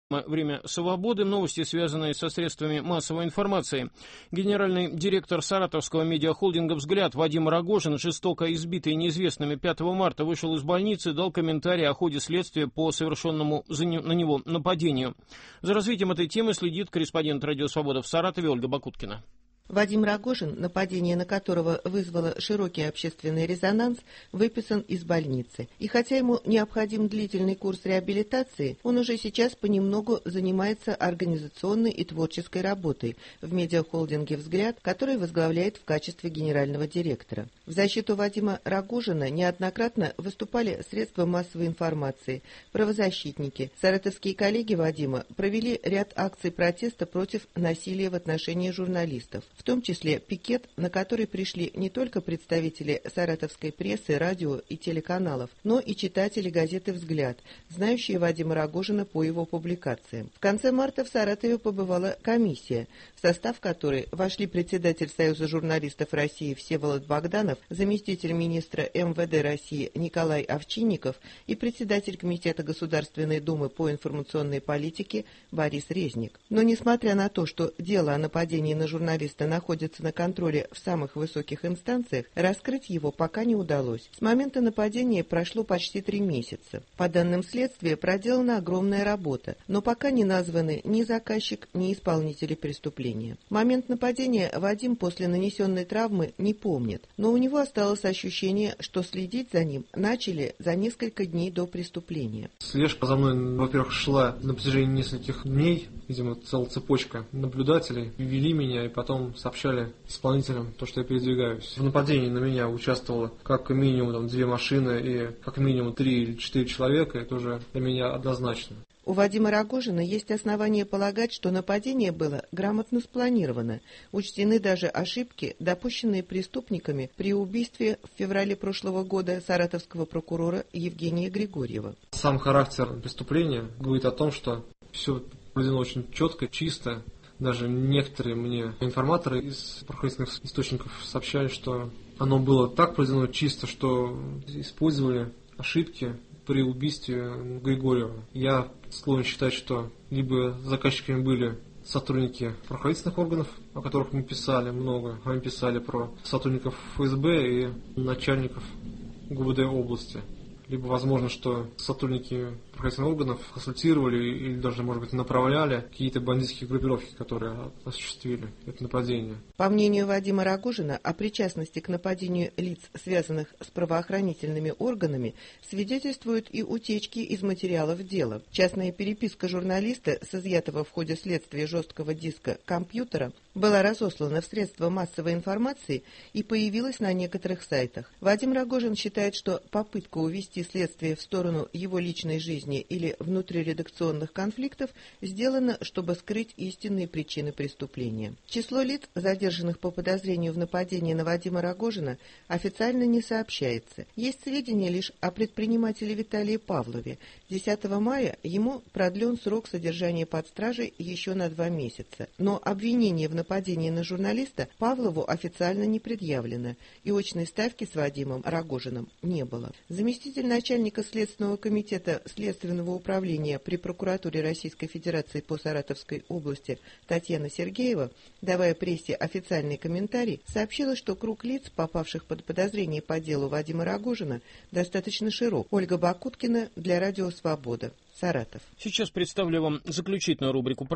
Время свободы. Новости, связанные со средствами массовой информации. Генеральный директор саратовского медиахолдинга «Взгляд» Вадим Рогожин, жестоко избитый неизвестными 5 марта, вышел из больницы и дал комментарий о ходе следствия по совершенному на него нападению. За развитием этой темы следит корреспондент «Радио Свобода» в Саратове Ольга Бакуткина. Вадим Рогожин, нападение на которого вызвало широкий общественный резонанс, выписан из больницы. И хотя ему необходим длительный курс реабилитации, он уже сейчас понемногу занимается организационной и творческой работой в медиахолдинге «Взгляд», который возглавляет в качестве генерального директора. В защиту Вадима Рогожина неоднократно выступали средства массовой информации, правозащитники. Саратовские коллеги Вадима провели ряд акций протеста против насилия в отношении журналистов. В том числе пикет, на который пришли не только представители саратовской прессы, радио и телеканалов, но и читатели газеты «Взгляд», знающие Вадима Рогожина по его публикациям. В конце марта в Саратове побывала комиссия, в состав которой вошли председатель Союза журналистов России Всеволод Богданов, заместитель министра МВД России Николай Овчинников и председатель Комитета Государственной Думы по информационной политике Борис Резник. Но несмотря на то, что дело о нападении на журналиста находится на контроле в самых высоких инстанциях, раскрыть его пока не удалось. С момента нападения прошло почти 3 месяца. По данным следствия, проделана огромная работа, но пока не названы ни заказчик, ни исполнители преступления. Момент нападения Вадим после нанесенной травмы не помнит, но у него осталось ощущение, что следить за ним начали за несколько дней до преступления. Слежка за мной, во-первых, шла на протяжении нескольких дней, видимо, целая цепочка наблюдателей вели меня и потом сообщали исполнителям то, что я передвигаюсь. В нападении на меня участвовало как минимум 2 машины и как минимум 3 или 4 человека, это уже для меня однозначно. У Вадима Рогожина есть основания полагать, что нападение было грамотно спланировано. Учтены даже ошибки, допущенные преступниками при убийстве в феврале прошлого года саратовского прокурора Евгения Григорьева. Сам характер преступления говорит о том, что все проведено очень четко, чисто. Даже некоторые мне информаторы из правоохранительных источников сообщали, что оно было так проведено чисто, что использовали ошибки при убийстве Григорьева. Я склонен считать, что либо заказчиками были сотрудники правоохранительных органов, о которых мы писали много, мы писали про сотрудников ФСБ и начальников ГУВД области. Либо возможно, что сотрудники правоохранительных органов консультировали или даже, может быть, направляли какие-то бандитские группировки, которые осуществили это нападение. По мнению Вадима Рогожина, о причастности к нападению лиц, связанных с правоохранительными органами, свидетельствуют и утечки из материалов дела. Частная переписка журналиста с изъятого в ходе следствия жесткого диска компьютера была разослана в средства массовой информации и появилась на некоторых сайтах. Вадим Рогожин считает, что попытка увести следствие в сторону его личной жизни или внутриредакционных конфликтов сделано, чтобы скрыть истинные причины преступления. Число лиц, задержанных по подозрению в нападении на Вадима Рогожина, официально не сообщается. Есть сведения лишь о предпринимателе Виталии Павлове. 10 мая ему продлен срок содержания под стражей еще на 2 месяца. Но обвинение в нападении на журналиста Павлову официально не предъявлено, и очной ставки с Вадимом Рогожиным не было. Заместитель начальника Следственного комитета Следственного управления при прокуратуре Российской Федерации по Саратовской области Татьяна Сергеева, давая прессе официальный комментарий, сообщила, что круг лиц, попавших под подозрение по делу Вадима Рогожина, достаточно широк. Ольга Бакуткина для Радио Свобода, Саратов. Сейчас представлю вам заключительную рубрику